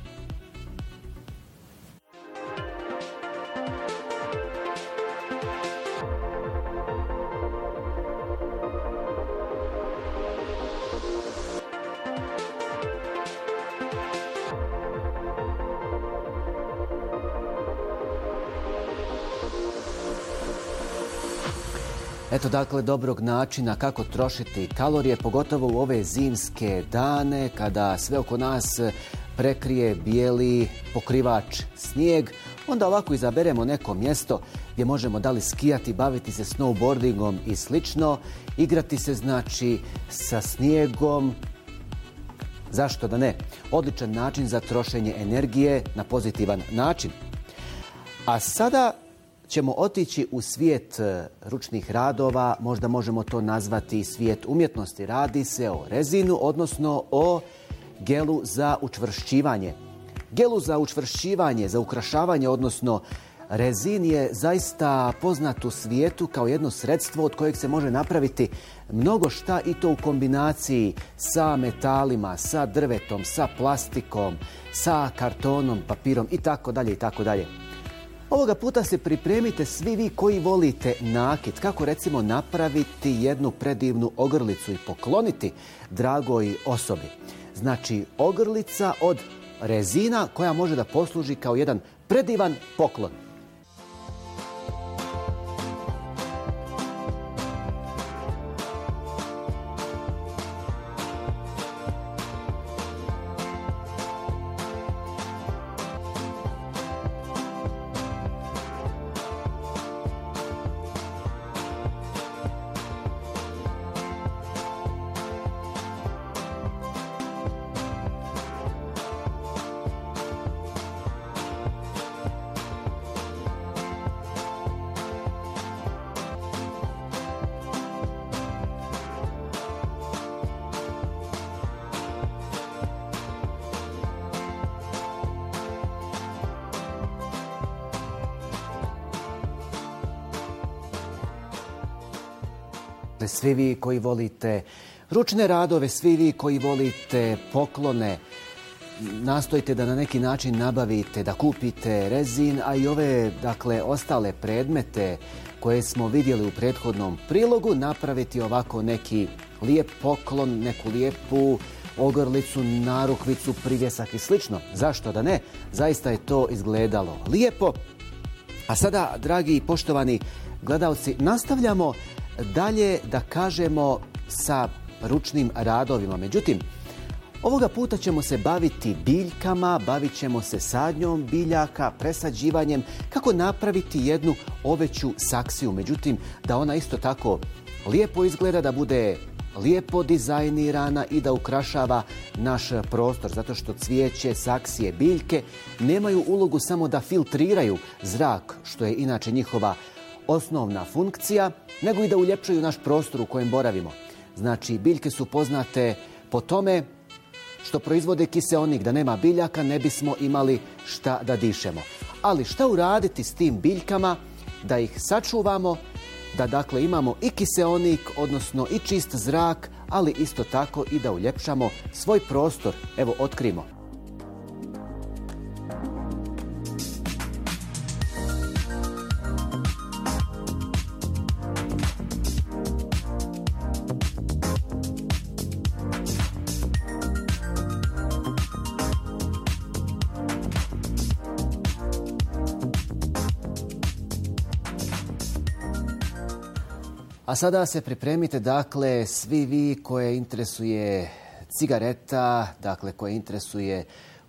Eto dakle dobrog načina kako trošiti kalorije, pogotovo u ove zimske dane kada sve oko nas prekrije bijeli pokrivač snijeg. Onda ovako izaberemo neko mjesto gdje možemo da li skijati, baviti se snowboardingom i slično, igrati se znači sa snijegom. Zašto da ne? Odličan način za trošenje energije na pozitivan način. A sada ćemo otići u svijet ručnih radova, možda možemo to nazvati svijet umjetnosti. Radi se o rezinu, odnosno o gelu za učvršćivanje. Gelu za učvršćivanje, za ukrašavanje, odnosno rezin je zaista poznat u svijetu kao jedno sredstvo od kojeg se može napraviti mnogo šta i to u kombinaciji sa metalima, sa drvetom, sa plastikom, sa kartonom, papirom i tako dalje i tako dalje. Ovoga puta se pripremite svi vi koji volite nakit. Kako recimo napraviti jednu predivnu ogrlicu i pokloniti dragoj osobi. Znači ogrlica od rezina koja može da posluži kao jedan predivan poklon. Svi vi koji volite ručne radove, svi vi koji volite poklone, nastojite da na neki način nabavite, da kupite rezin, a i ove dakle, ostale predmete koje smo vidjeli u prethodnom prilogu, napraviti ovako neki lijep poklon, neku lijepu ogrlicu, narukvicu, privjesak i slično. Zašto da ne? Zaista je to izgledalo lijepo. A sada, dragi i poštovani gledalci, nastavljamo dalje da kažemo sa ručnim radovima. Međutim, ovoga puta ćemo se baviti biljkama, bavit ćemo se sadnjom biljaka, presađivanjem, kako napraviti jednu oveću saksiju. Međutim, da ona isto tako lijepo izgleda, da bude lijepo dizajnirana i da ukrašava naš prostor. Zato što cvijeće, saksije, biljke nemaju ulogu samo da filtriraju zrak, što je inače njihova osnovna funkcija, nego i da uljepšaju naš prostor u kojem boravimo. Znači, biljke su poznate po tome što proizvode kiseonik. Da nema biljaka ne bismo imali šta da dišemo. Ali šta uraditi s tim biljkama da ih sačuvamo, da dakle imamo i kiseonik, odnosno i čist zrak, ali isto tako i da uljepšamo svoj prostor. Evo, otkrimo. A sada se pripremite, dakle, svi vi koje interesuje cigareta, dakle, koje interesuje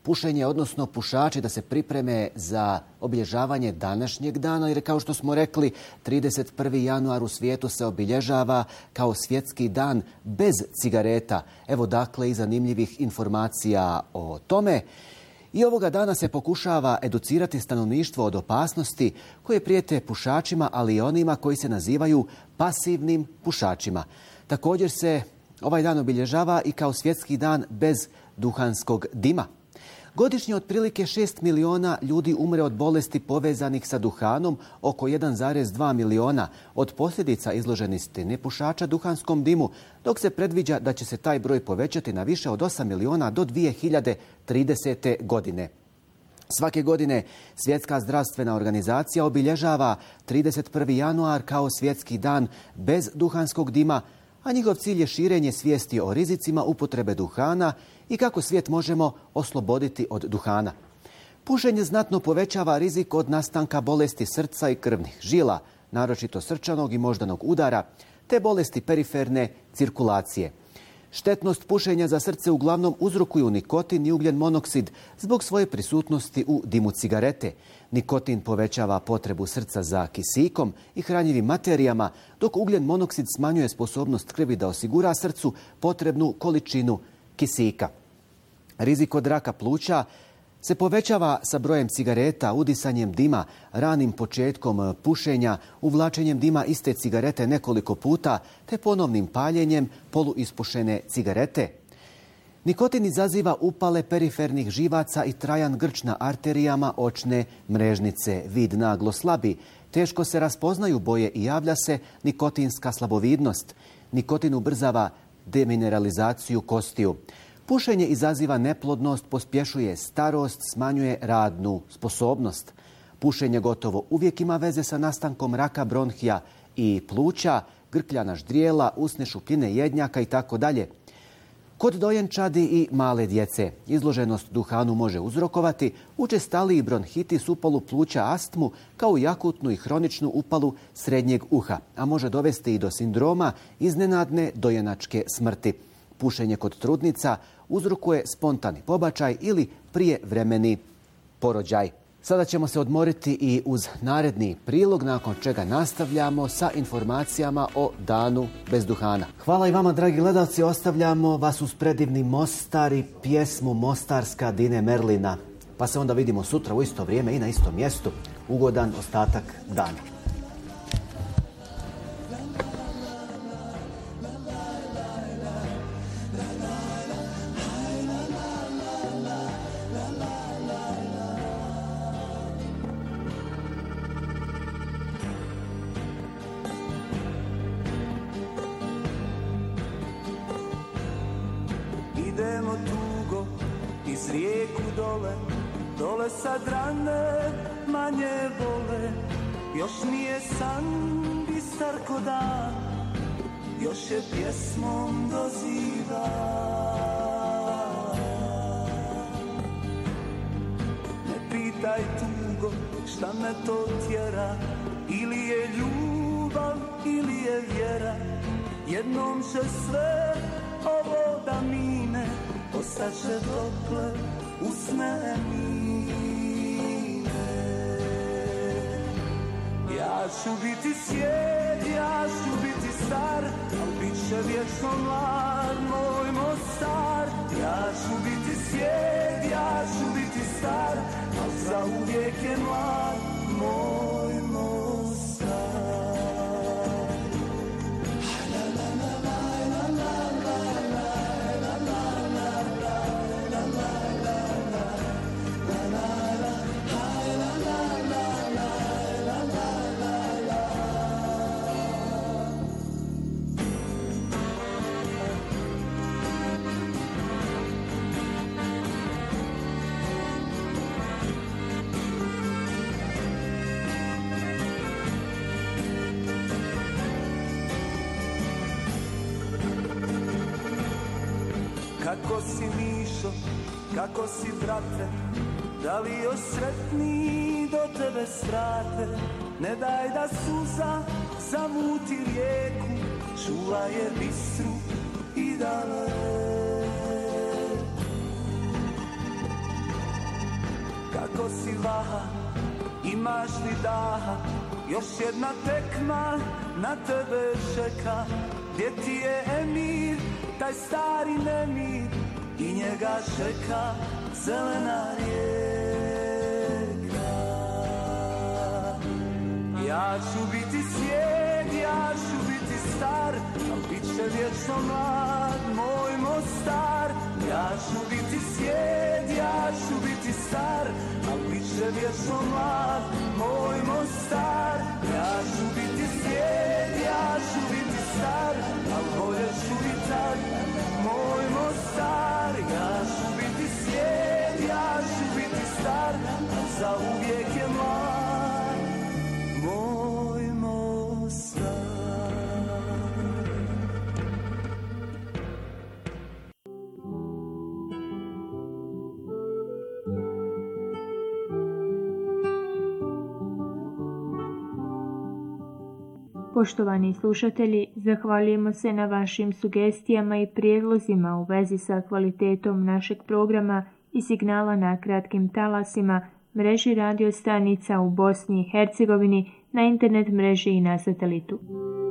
pušenje, odnosno pušači da se pripreme za obilježavanje današnjeg dana, jer kao što smo rekli, trideset prvi januar u svijetu se obilježava kao svjetski dan bez cigareta. Evo dakle i zanimljivih informacija o tome. I ovoga dana se pokušava educirati stanovništvo od opasnosti koje prijete pušačima, ali i onima koji se nazivaju pasivnim pušačima. Također se ovaj dan obilježava i kao svjetski dan bez duhanskog dima. Godišnje otprilike šest miliona ljudi umre od bolesti povezanih sa duhanom, oko jedan zarez dva miliona od posljedica izloženosti nepušača duhanskom dimu, dok se predviđa da će se taj broj povećati na više od osam miliona do dvije hiljade tridesete. godine. Svake godine Svjetska zdravstvena organizacija obilježava trideset prvi januar kao svjetski dan bez duhanskog dima, a njihov cilj je širenje svijesti o rizicima upotrebe duhana i kako svijet možemo osloboditi od duhana. Pušenje znatno povećava rizik od nastanka bolesti srca i krvnih žila, naročito srčanog i moždanog udara, te bolesti periferne cirkulacije. Štetnost pušenja za srce uglavnom uzrokuju nikotin i ugljen monoksid zbog svoje prisutnosti u dimu cigarete. Nikotin povećava potrebu srca za kisikom i hranjivim materijama, dok ugljen monoksid smanjuje sposobnost krvi da osigura srcu potrebnu količinu kisika. Rizik od raka pluća se povećava sa brojem cigareta, udisanjem dima, ranim početkom pušenja, uvlačenjem dima iste cigarete nekoliko puta, te ponovnim paljenjem poluispušene cigarete. Nikotin izaziva upale perifernih živaca i trajan grč na arterijama očne mrežnice. Vid naglo slabi, teško se raspoznaju boje i javlja se nikotinska slabovidnost. Nikotin ubrzava demineralizaciju kostiju. Pušenje izaziva neplodnost, pospješuje starost, smanjuje radnu sposobnost. Pušenje gotovo uvijek ima veze sa nastankom raka bronhija i pluća, grkljana ždrijela, usne šupljine jednjaka i tako dalje. Kod dojenčadi i male djece izloženost duhanu može uzrokovati učestaliji bronhitis, upalu pluća, astmu, kao i akutnu i hroničnu upalu srednjeg uha, a može dovesti i do sindroma iznenadne dojenačke smrti. Pušenje kod trudnica uzrokuje spontani pobačaj ili prijevremeni porođaj. Sada ćemo se odmoriti i uz naredni prilog, nakon čega nastavljamo sa informacijama o danu bez duhana. Hvala i vama, dragi gledalci, ostavljamo vas uz predivni Mostar i pjesmu Mostarska Dine Merlina. Pa se onda vidimo sutra u isto vrijeme i na istom mjestu. Ugodan ostatak dana. Idemo tugo iz rijeku dole, dole sa drane manje bole. Još nije san bistar ko dan, još je pjesmom doziva. Ne pitaj tugo šta me to tjera, ili je ljubav ili je vjera. Jednom će sve ovo da mine, ostaće dotle usne mine. Ja ću biti svijet, ja ću biti star, al bit će vječno mlad moj Mostar. Ja ću biti svijet, ja ću biti star, al zauvijek je mlad moj Mostar. Kako si Mišo, kako si brate, da li još sretni do tebe strate? Ne daj da suza zamuti rijeku, čuvaj je bistru i daleko. koliko si vaha, imaš li daha, još jedna tekma na tebe čeka. Gdje ti je Emir, taj stari nemir, i njega čeka zelena rijeka. Ja ću biti svijet, ja ću biti star, al bit će vječno mlad moj Mostar. Ja ću biti svijet, ja ću biti star, al bit će vječno mlad moj Mostar. Ja ću biti svijet, ja ću biti star, al bolje ću i tad moj Mostar. Ja ću biti svijet, ja ću biti star, al za uvijek je mlad moj Mostar. Poštovani slušatelji, zahvaljujemo se na vašim sugestijama i prijedlozima u vezi sa kvalitetom našeg programa i signala na kratkim talasima, mreži radio stanica u Bosni i Hercegovini, na internet mreži i na satelitu.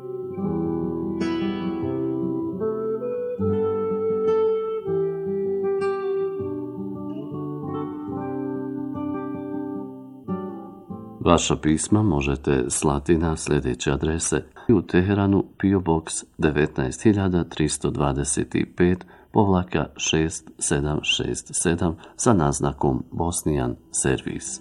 Vaša pisma možete slati na sljedeće adrese: u Teheranu P O Box devetnaest hiljada tristo dvadeset pet povlaka šest sedam šest sedam sa naznakom Bosnian Servis.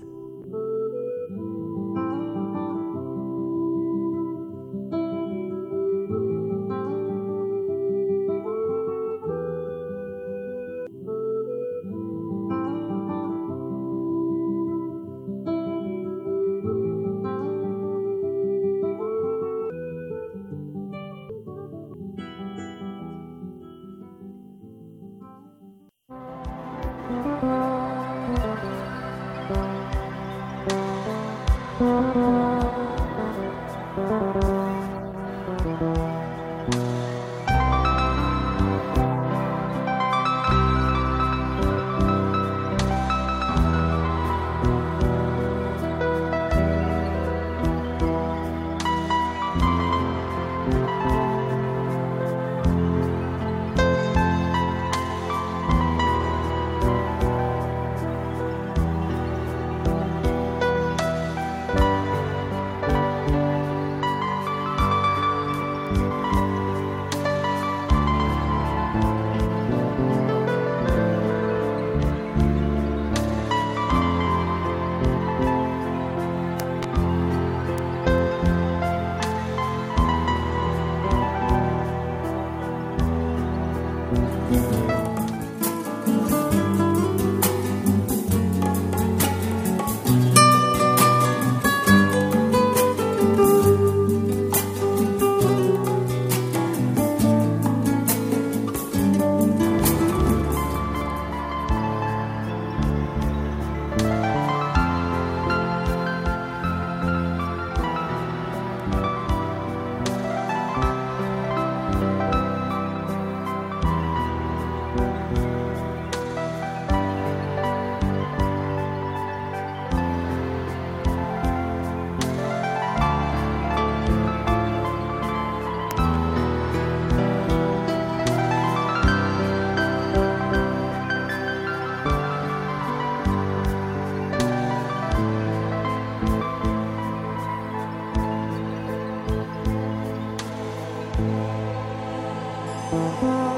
Thank you.